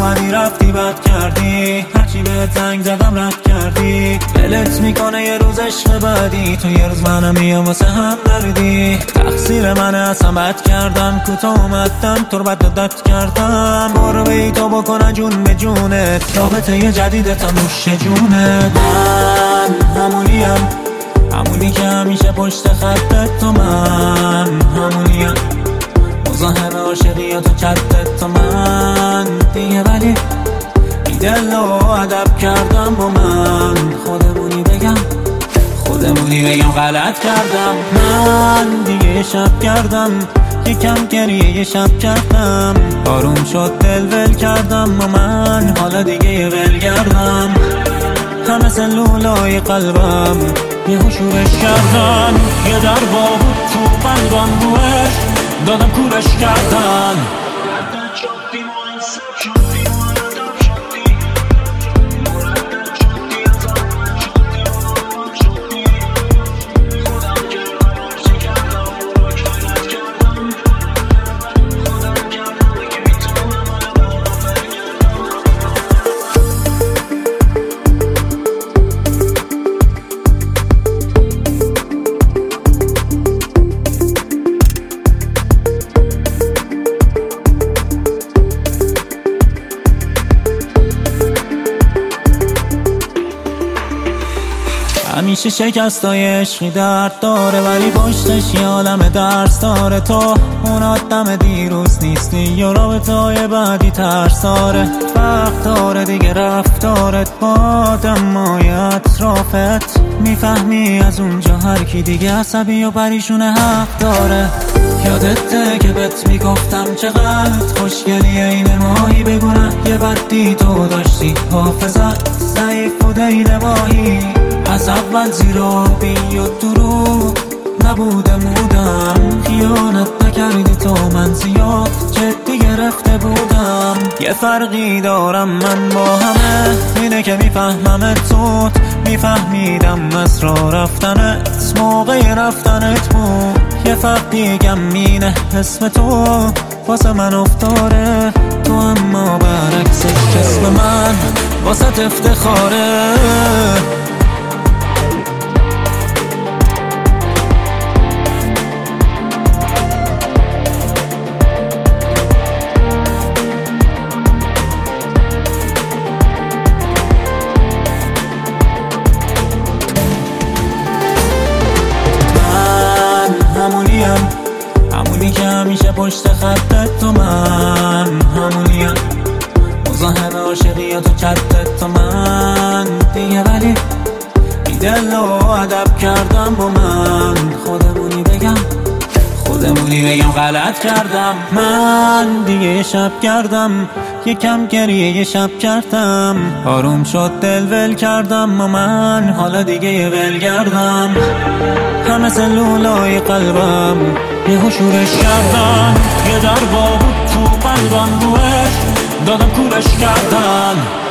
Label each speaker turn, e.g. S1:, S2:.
S1: اومدی رفتی بد کردی، هرچی بهت زنگ زدم رد کردی. دلت میکنه یه روز عشق بعدی، تو یه روز منم میام واسه هم دردی. تقصیر منه اصلا بد کردم، کوتاه اومدم تو رو بد عادت کردم. برو بی تو بکنه جون به جونت، رابطه یه جدیده تا نوش جونت. من همونی که همیشه پشت خطت، تو من همونیم مزاحم عاشقیات و چتت، تو من دیگه ولی بی دل و ادب کردم با من. خودمونی بگم غلط کردم. من دیگه یه شب کردم، یکم گریه یه شب کردم. آروم شد دل ول کردم و من حالا دیگه یه ول کردم. همه سلولای قلبم یه شورش کردن، یه در بود تو قلبم روش دادم کورش کردن. همیشه شکستای عشقی درد داره، ولی پشتش یه عالم درس داره. تو اون آدم دیروز نیستی، یا رابطه‌های بعدی ترساره. وقت داره دیگه رفتارت با آدمای اطرافت، میفهمی از اونجا هر کی دیگه عصبی و پریشونه حق داره. یادته که بهت میگفتم چقدر خوشگلی این ماهی، بگونه یه بدی تو داشتی، حافظت ضعیف بوده این ماهی. از اول زیرابی و دروغ نبوده مودم، خیانت نکردی تو من زیاد جدی گرفته بودم. یه فرقی دارم من با همه، اینه که میفهممت زود، میفهمیدم از راه رفتنت موقع رفتنت بود. یه فرق دیگم اینه اسم تو واسه من افتاره، تو اما برعکسش اسم من واسه افتخاره. همونی که همیشه پشت خطت، تو من همونیم مزاحم عاشقیات و چتت، تو من دیگه ولی بی دل و ادب کردم با من. خودمونی بگم غلط کردم. من دیگه یه شب کردم، یکم گریه یه شب کردم. آروم شد دل ول کردم و من حالا دیگه یه ول کردم. همه سلولای قلبم یه شورش کردن، یه در بود تو قلبم روش دادم کورش کردن.